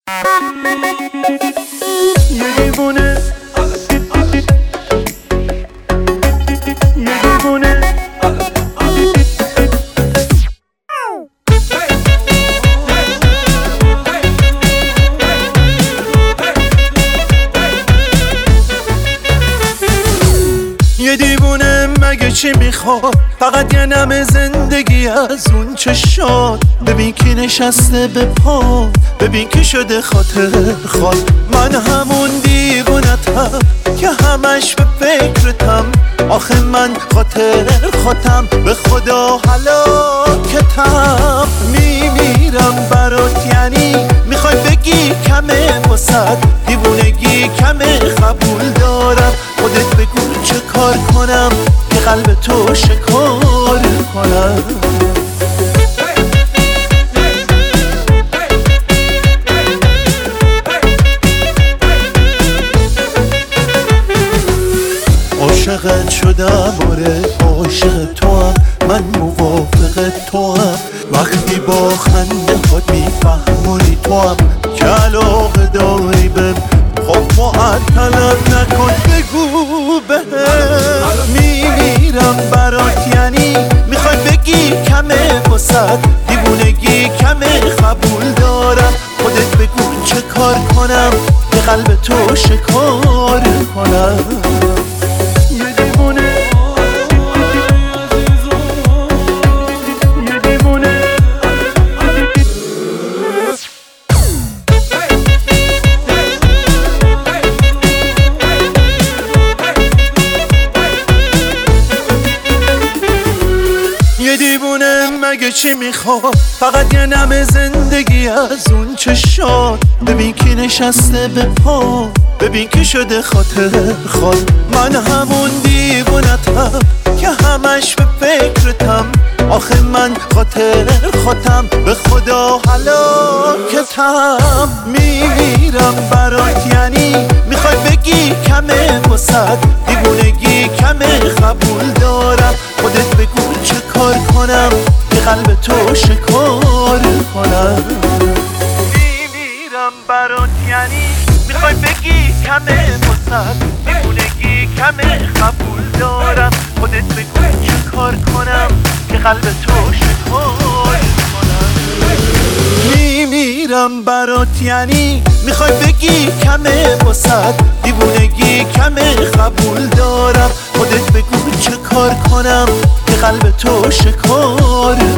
یه دیوونه یه دیوونه یه دیوونه مگه چی میخواد؟ فقط یه نم زندگی از اون چشات. ببین کی نشسته به پا، ببین کی شده خاطر خواد. من همون دیوونتم که همش به فکرتم. آخه من خاطر خودم به خدا هلاکتم. میمیرم برات، یعنی میخوای بگی کمه واسد دیوونگی کمه؟ قبول دارم، خودت بگو چه کار کنم که قلب تو شکار کنم. عاشقت شدم، آره عاشق تو هم، من موافق تو هم. وقتی با خنده خود میفهمونی تو هم که علاقه داری بهم. خب معطلم نکن، بگو بهم. میمیرم برات، یعنی میخوای بگی کمه واسد دیوونگی کمه؟ قبول دارم، خودت بگو چه کار کنم که قلب تو شکار کنم. یه دیوونه مگه چی میخواد؟ فقط یه نم زندگی از اون چشات. ببین کی نشسته به پا، ببین کی شده خاطر خواد. من همون دیوونتم که همش به فکرتم. آخه من خاطر خودم به خدا هلاکتم. میمیرم برات، یعنی میخوای بگی کمه واسد دیوونگی کمه؟ قبول دارم، خودت بگو چه کار کنم که قلب تو شکار کنم. میمیرم برات، یعنی میخوای بگی کمه واسد دیوونگی کمه؟ قبول دارم، خودت بگو چه کار کنم که قلب تو شکار کنم. میمیرم برات، یعنی میخوای بگی کمه واسد دیوونگی کمه؟ قبول دارم، خودت بگو چه کار کنم که قلب تو شکار